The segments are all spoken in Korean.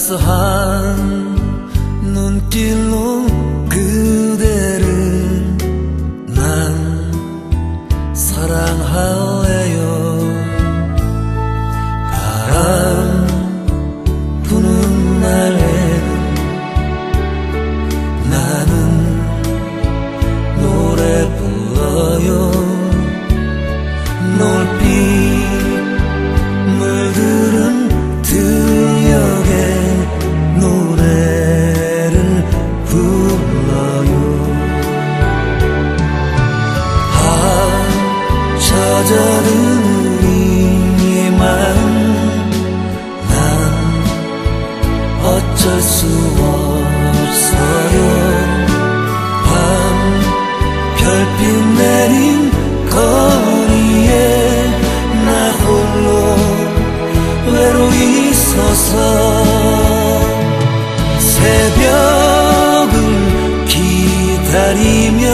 따스한 눈길로 그대를 난 사랑할래요. 바람 부는 날에는 나는 노래 불러요. 놀빛 물들은 들녘에 노래를 불러요. 젖어든 이만 난 어쩔 수 없어요. 밤 별빛 내린 거리에 나 홀로 외로이 서서 새벽을 기다리며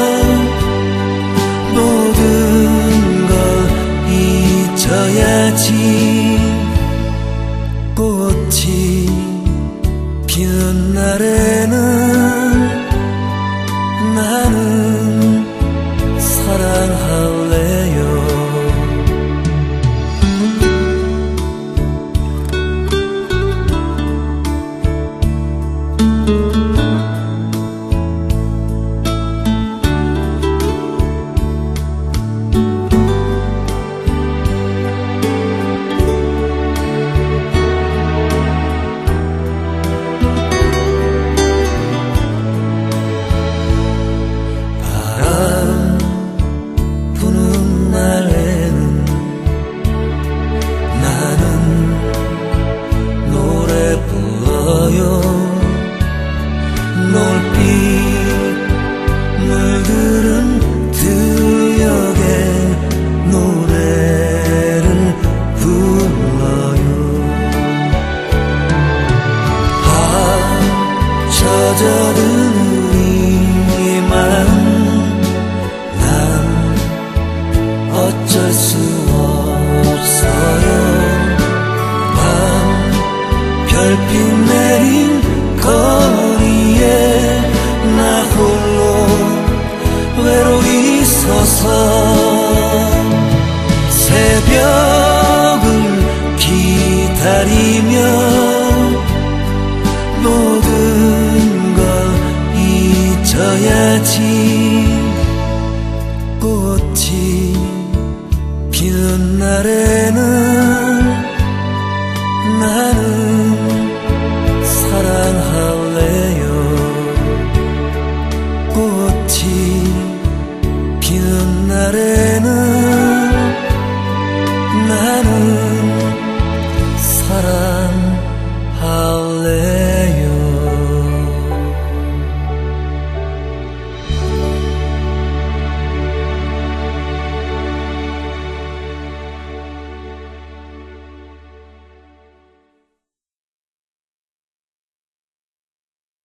모든 걸 잊어야지. 꽃이 피는 날에는 나는 사랑할래요. 놀빛 물들은 들녘에 노래를 불러요. 밤 젖어든 이만 난 어쩔 수 없어요. 밤 별빛 내린 거리에 나 홀로 외로이 서서 새벽을 기다리며 모든 걸 잊어야지.